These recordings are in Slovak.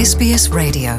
SBS Radio.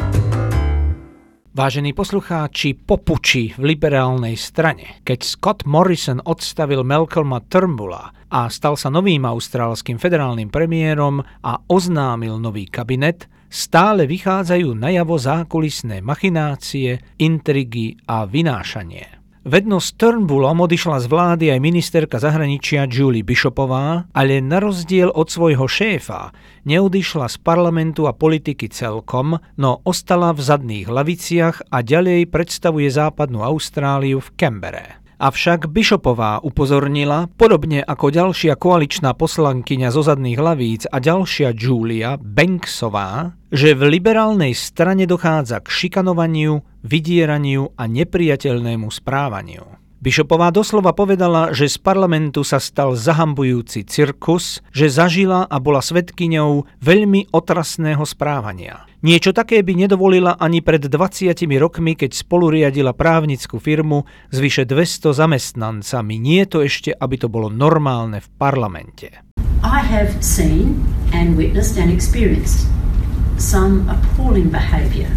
Vážení poslucháči, po puči v liberálnej strane, keď Scott Morrison odstavil Malcolma Turnbulla a stal sa novým austrálskym federálnym premiérom a oznámil nový kabinet, stále vychádzajú najavo zákulisné machinácie, intrigy a vynášanie. Vedno s Turnbullom odišla z vlády aj ministerka zahraničia Julie Bishopová, ale na rozdiel od svojho šéfa neodišla z parlamentu a politiky celkom, no ostala v zadných laviciach a ďalej predstavuje západnú Austráliu v Canbere. Avšak Bishopová upozornila, podobne ako ďalšia koaličná poslankyňa zo zadných lavíc a ďalšia Julia Banksová, že v liberálnej strane dochádza k šikanovaniu, vydieraniu a nepriateľnému správaniu. Bishopová doslova povedala, že z parlamentu sa stal zahambujúci cirkus, že zažila a bola svedkyňou veľmi otrasného správania. Niečo také by nedovolila ani pred 20 rokmi, keď spoluriadila právnickú firmu s vyše 200 zamestnancami. Nie to ešte, aby to bolo normálne v parlamente. I have seen and witnessed and experienced some appalling behaviour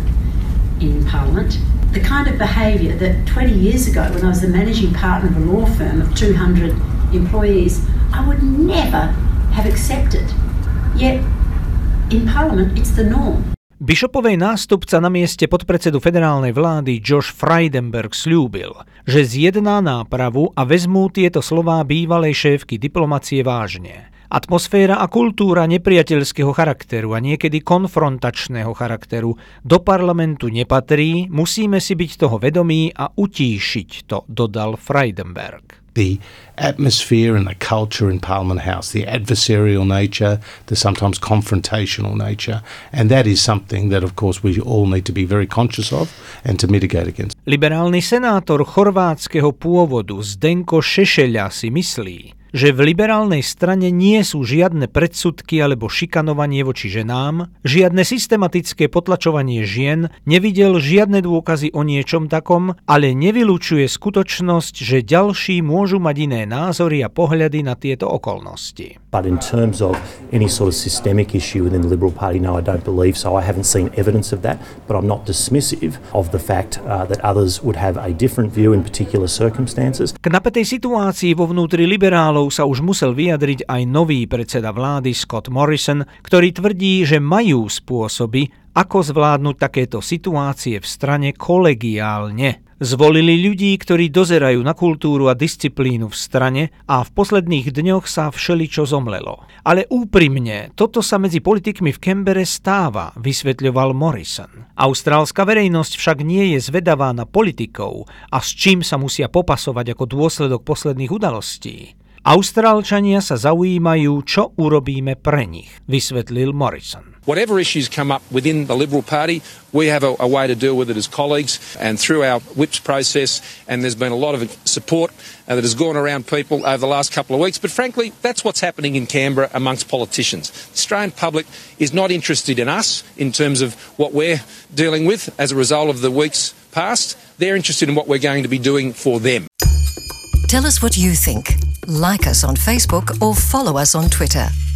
in Parliament. The kind of behaviour that 20 years ago, when I was the managing partner of a law firm of 200 employees, I would never have accepted. Yet, in Parliament, it's the norm. Bishopovej nástupca na mieste podpredsedu federálnej vlády Josh Frydenberg sľúbil, že zjedná nápravu a vezmú tieto slová bývalej šéfky diplomacie vážne. Atmosféra a kultúra nepriateľského charakteru a niekedy konfrontačného charakteru do parlamentu nepatrí, musíme si byť toho vedomí a utíšiť to, dodal Frydenberg. The atmosphere and the culture in Parliament House, the adversarial nature, the sometimes confrontational nature, and that is something that of course we all need to be very conscious of and to mitigate against. Liberálny senátor chorvátskeho pôvodu Zdenko Šešeľa si myslí, že v liberálnej strane nie sú žiadne predsudky alebo šikanovanie voči ženám, žiadne systematické potlačovanie žien, nevidel žiadne dôkazy o niečom takom, ale nevylučuje skutočnosť, že ďalší môžu mať iné názory a pohľady na tieto okolnosti. But in terms of any sort of systemic issue within the Liberal Party, no, I don't believe so. I haven't seen evidence of that, but I'm not dismissive of the fact that others would have a different view in particular circumstances. K napätej situácii vo vnútri liberálov sa už musel vyjadriť aj nový predseda vlády Scott Morrison, ktorý tvrdí, že majú spôsoby, ako zvládnuť takéto situácie v strane kolegiálne. Zvolili ľudí, ktorí dozerajú na kultúru a disciplínu v strane a v posledných dňoch sa všeličo zomlelo. Ale úprimne, toto sa medzi politikmi v Canbere stáva, vysvetľoval Morrison. Austrálska verejnosť však nie je zvedavá na politikov a s čím sa musia popasovať ako dôsledok posledných udalostí. Austrálčania sa zaujímajú, čo urobíme pre nich, vysvetlil Morrison. Whatever issues come up within the Liberal Party, we have a way to deal with it as colleagues and through our whips process, and there's been a lot of support that has gone around people over the last couple of weeks, but frankly, that's what's happening in Canberra amongst politicians. The Australian public is not interested in us in terms of what we're dealing with as a result of the weeks past. They're interested in what we're going to be doing for them. Tell us what you think. Like us on Facebook or follow us on Twitter.